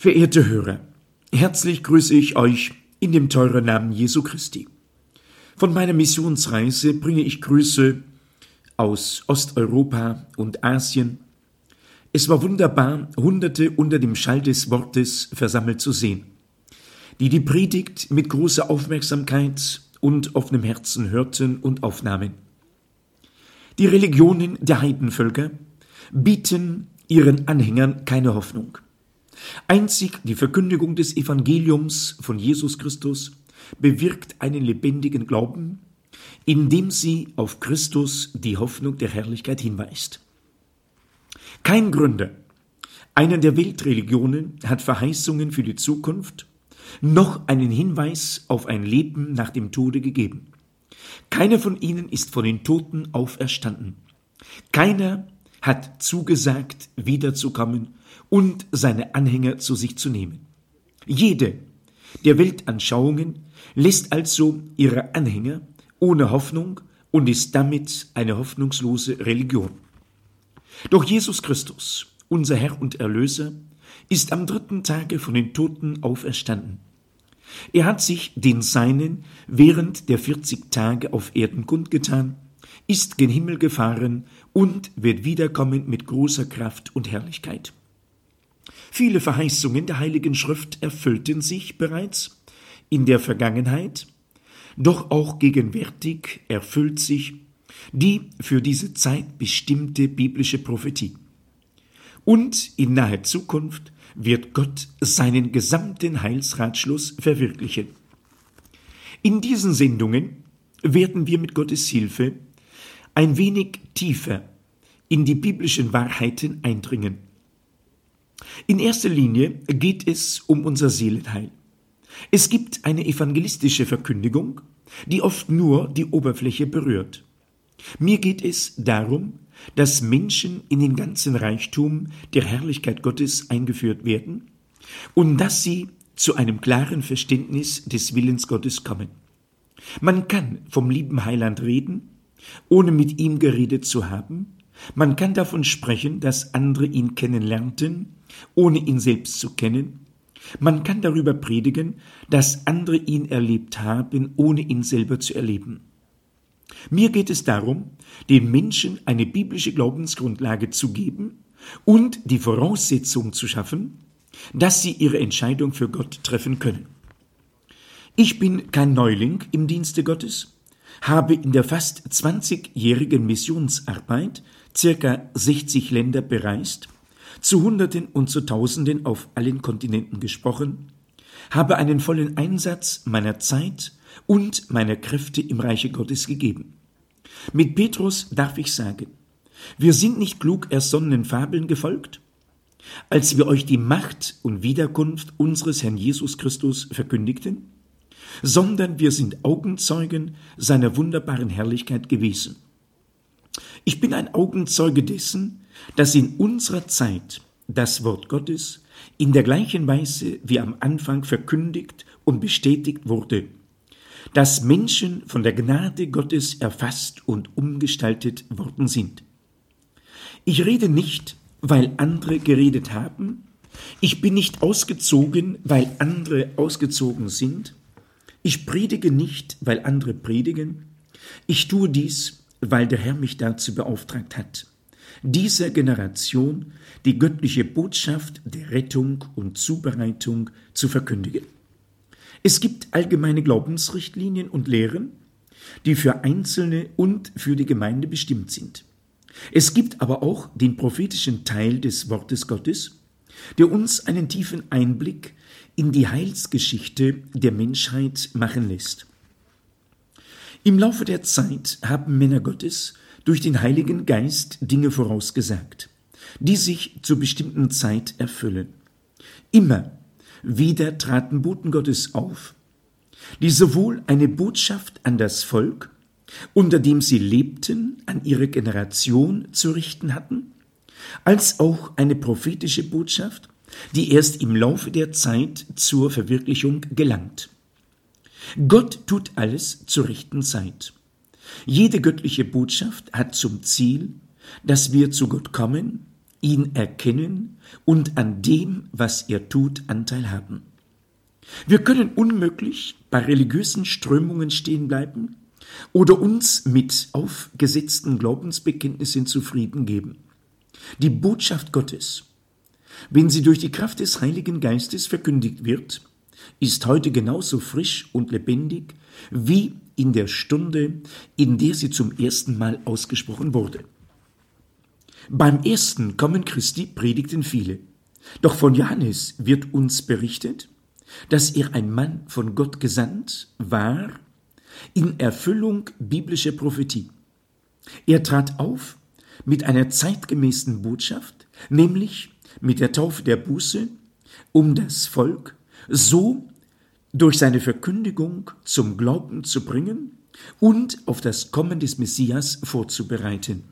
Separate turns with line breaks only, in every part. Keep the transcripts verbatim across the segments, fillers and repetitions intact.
Verehrte Hörer, herzlich grüße ich euch in dem teuren Namen Jesu Christi. Von meiner Missionsreise bringe ich Grüße aus Osteuropa und Asien. Es war wunderbar, Hunderte unter dem Schall des Wortes versammelt zu sehen, die die Predigt mit großer Aufmerksamkeit und offenem Herzen hörten und aufnahmen. Die Religionen der Heidenvölker bieten ihren Anhängern keine Hoffnung. Einzig die Verkündigung des Evangeliums von Jesus Christus bewirkt einen lebendigen Glauben, indem sie auf Christus, die Hoffnung der Herrlichkeit, hinweist. Kein Gründer einer der Weltreligionen hat Verheißungen für die Zukunft, noch einen Hinweis auf ein Leben nach dem Tode gegeben. Keiner von ihnen ist von den Toten auferstanden. Keiner hat zugesagt, wiederzukommen und seine Anhänger zu sich zu nehmen. Jede der Weltanschauungen lässt also ihre Anhänger ohne Hoffnung und ist damit eine hoffnungslose Religion. Doch Jesus Christus, unser Herr und Erlöser, ist am dritten Tage von den Toten auferstanden. Er hat sich den Seinen während der vierzig Tage auf Erden kundgetan, ist gen Himmel gefahren und wird wiederkommen mit großer Kraft und Herrlichkeit. Viele Verheißungen der Heiligen Schrift erfüllten sich bereits in der Vergangenheit, doch auch gegenwärtig erfüllt sich die für diese Zeit bestimmte biblische Prophetie. Und in naher Zukunft wird Gott seinen gesamten Heilsratschluss verwirklichen. In diesen Sendungen werden wir mit Gottes Hilfe ein wenig tiefer in die biblischen Wahrheiten eindringen. In erster Linie geht es um unser Seelenheil. Es gibt eine evangelistische Verkündigung, die oft nur die Oberfläche berührt. Mir geht es darum, dass Menschen in den ganzen Reichtum der Herrlichkeit Gottes eingeführt werden und dass sie zu einem klaren Verständnis des Willens Gottes kommen. Man kann vom lieben Heiland reden, ohne mit ihm geredet zu haben. Man kann davon sprechen, dass andere ihn kennenlernten, ohne ihn selbst zu kennen. Man kann darüber predigen, dass andere ihn erlebt haben, ohne ihn selber zu erleben. Mir geht es darum, den Menschen eine biblische Glaubensgrundlage zu geben und die Voraussetzung zu schaffen, dass sie ihre Entscheidung für Gott treffen können. Ich bin kein Neuling im Dienste Gottes, habe in der fast zwanzigjährigen Missionsarbeit circa sechzig Länder bereist, zu Hunderten und zu Tausenden auf allen Kontinenten gesprochen, habe einen vollen Einsatz meiner Zeit und meiner Kräfte im Reiche Gottes gegeben. Mit Petrus darf ich sagen, wir sind nicht klug ersonnenen Fabeln gefolgt, als wir euch die Macht und Wiederkunft unseres Herrn Jesus Christus verkündigten, sondern wir sind Augenzeugen seiner wunderbaren Herrlichkeit gewesen. Ich bin ein Augenzeuge dessen, dass in unserer Zeit das Wort Gottes in der gleichen Weise wie am Anfang verkündigt und bestätigt wurde, dass Menschen von der Gnade Gottes erfasst und umgestaltet worden sind. Ich rede nicht, weil andere geredet haben. Ich bin nicht ausgezogen, weil andere ausgezogen sind. Ich predige nicht, weil andere predigen. Ich tue dies, weil der Herr mich dazu beauftragt hat, dieser Generation die göttliche Botschaft der Rettung und Zubereitung zu verkündigen. Es gibt allgemeine Glaubensrichtlinien und Lehren, die für Einzelne und für die Gemeinde bestimmt sind. Es gibt aber auch den prophetischen Teil des Wortes Gottes, der uns einen tiefen Einblick in die Heilsgeschichte der Menschheit machen lässt. Im Laufe der Zeit haben Männer Gottes durch den Heiligen Geist Dinge vorausgesagt, die sich zur bestimmten Zeit erfüllen. Immer wieder traten Boten Gottes auf, die sowohl eine Botschaft an das Volk, unter dem sie lebten, an ihre Generation zu richten hatten, als auch eine prophetische Botschaft, die erst im Laufe der Zeit zur Verwirklichung gelangt. Gott tut alles zur rechten Zeit. Jede göttliche Botschaft hat zum Ziel, dass wir zu Gott kommen, ihn erkennen und an dem, was er tut, Anteil haben. Wir können unmöglich bei religiösen Strömungen stehen bleiben oder uns mit aufgesetzten Glaubensbekenntnissen zufrieden geben. Die Botschaft Gottes, wenn sie durch die Kraft des Heiligen Geistes verkündigt wird, ist heute genauso frisch und lebendig wie in der Stunde, in der sie zum ersten Mal ausgesprochen wurde. Beim ersten Kommen Christi predigten viele, doch von Johannes wird uns berichtet, dass er ein Mann von Gott gesandt war, in Erfüllung biblischer Prophetie. Er trat auf mit einer zeitgemäßen Botschaft, nämlich mit der Taufe der Buße, um das Volk so durch seine Verkündigung zum Glauben zu bringen und auf das Kommen des Messias vorzubereiten.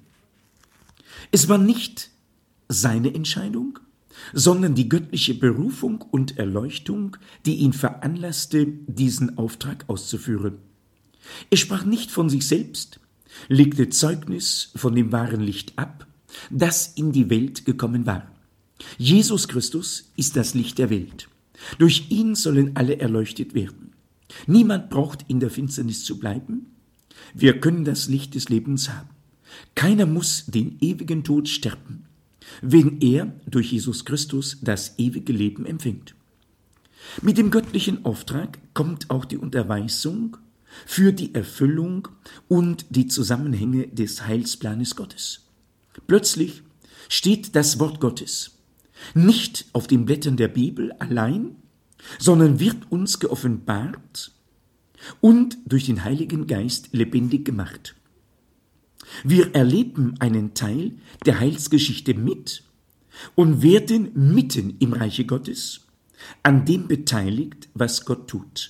Es war nicht seine Entscheidung, sondern die göttliche Berufung und Erleuchtung, die ihn veranlasste, diesen Auftrag auszuführen. Er sprach nicht von sich selbst, legte Zeugnis von dem wahren Licht ab, das in die Welt gekommen war. Jesus Christus ist das Licht der Welt. Durch ihn sollen alle erleuchtet werden. Niemand braucht in der Finsternis zu bleiben. Wir können das Licht des Lebens haben. Keiner muss den ewigen Tod sterben, wenn er durch Jesus Christus das ewige Leben empfängt. Mit dem göttlichen Auftrag kommt auch die Unterweisung für die Erfüllung und die Zusammenhänge des Heilsplanes Gottes. Plötzlich steht das Wort Gottes nicht auf den Blättern der Bibel allein, sondern wird uns geoffenbart und durch den Heiligen Geist lebendig gemacht. Wir erleben einen Teil der Heilsgeschichte mit und werden mitten im Reiche Gottes an dem beteiligt, was Gott tut.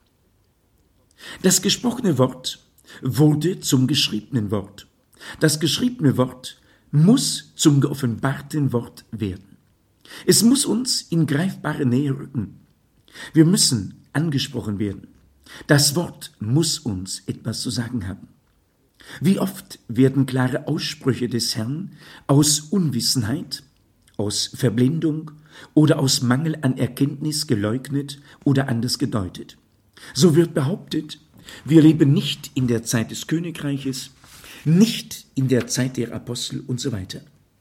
Das gesprochene Wort wurde zum geschriebenen Wort. Das geschriebene Wort muss zum geoffenbarten Wort werden. Es muss uns in greifbare Nähe rücken. Wir müssen angesprochen werden. Das Wort muss uns etwas zu sagen haben. Wie oft werden klare Aussprüche des Herrn aus Unwissenheit, aus Verblendung oder aus Mangel an Erkenntnis geleugnet oder anders gedeutet. So wird behauptet, wir leben nicht in der Zeit des Königreiches, nicht in der Zeit der Apostel und so weiter.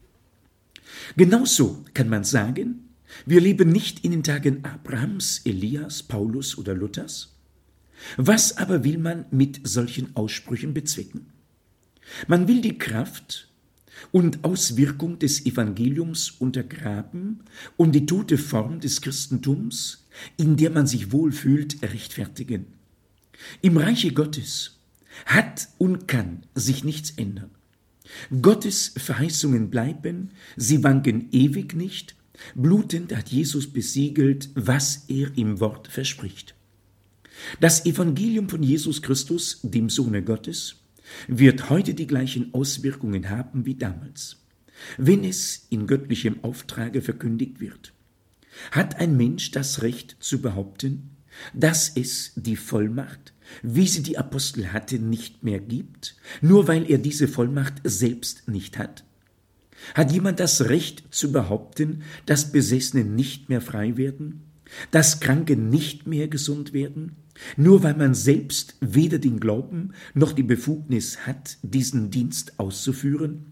Genauso kann man sagen, wir leben nicht in den Tagen Abrahams, Elias, Paulus oder Luthers. Was aber will man mit solchen Aussprüchen bezwecken? Man will die Kraft und Auswirkung des Evangeliums untergraben und die tote Form des Christentums, in der man sich wohlfühlt, rechtfertigen. Im Reiche Gottes hat und kann sich nichts ändern. Gottes Verheißungen bleiben, sie wanken ewig nicht. Blutend hat Jesus besiegelt, was er im Wort verspricht. Das Evangelium von Jesus Christus, dem Sohne Gottes, wird heute die gleichen Auswirkungen haben wie damals, wenn es in göttlichem Auftrage verkündigt wird. Hat ein Mensch das Recht zu behaupten, dass es die Vollmacht, wie sie die Apostel hatten, nicht mehr gibt, nur weil er diese Vollmacht selbst nicht hat? Hat jemand das Recht zu behaupten, dass Besessene nicht mehr frei werden, dass Kranke nicht mehr gesund werden, nur weil man selbst weder den Glauben noch die Befugnis hat, diesen Dienst auszuführen?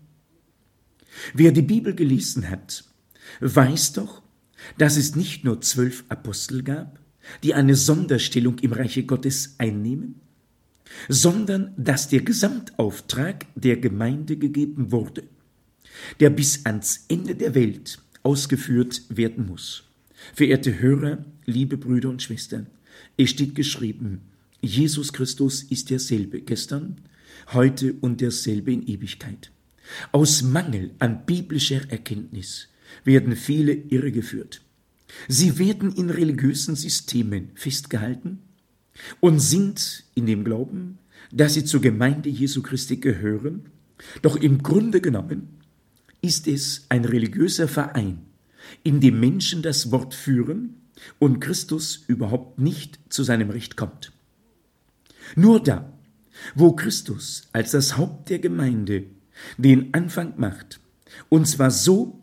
Wer die Bibel gelesen hat, weiß doch, dass es nicht nur zwölf Apostel gab, die eine Sonderstellung im Reiche Gottes einnehmen, sondern dass der Gesamtauftrag der Gemeinde gegeben wurde, der bis ans Ende der Welt ausgeführt werden muss. Verehrte Hörer, liebe Brüder und Schwestern, es steht geschrieben, Jesus Christus ist derselbe gestern, heute und derselbe in Ewigkeit. Aus Mangel an biblischer Erkenntnis werden viele irregeführt. Sie werden in religiösen Systemen festgehalten und sind in dem Glauben, dass sie zur Gemeinde Jesu Christi gehören, doch im Grunde genommen ist es ein religiöser Verein, in dem Menschen das Wort führen und Christus überhaupt nicht zu seinem Recht kommt. Nur da, wo Christus als das Haupt der Gemeinde den Anfang macht, und zwar so,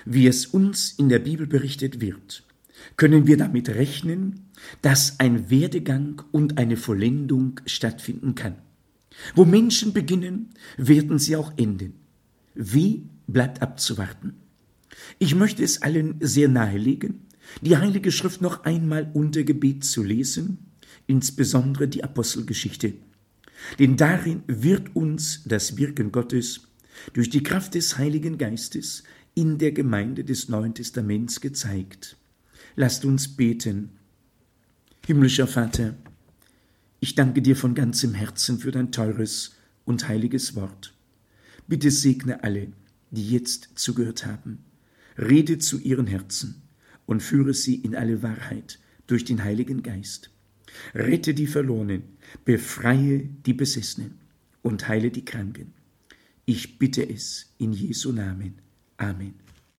wie es uns in der Bibel berichtet wird, können wir damit rechnen, dass ein Werdegang und eine Vollendung stattfinden kann. Wo Menschen beginnen, werden sie auch enden. Wie, bleibt abzuwarten. Ich möchte es allen sehr nahelegen, die Heilige Schrift noch einmal unter Gebet zu lesen, insbesondere die Apostelgeschichte. Denn darin wird uns das Wirken Gottes durch die Kraft des Heiligen Geistes in der Gemeinde des Neuen Testaments gezeigt. Lasst uns beten. Himmlischer Vater, ich danke dir von ganzem Herzen für dein teures und heiliges Wort. Bitte segne alle, die jetzt zugehört haben. Rede zu ihren Herzen und führe sie in alle Wahrheit durch den Heiligen Geist. Rette die Verlorenen, befreie die Besessenen und heile die Kranken. Ich bitte es in Jesu Namen. Amen.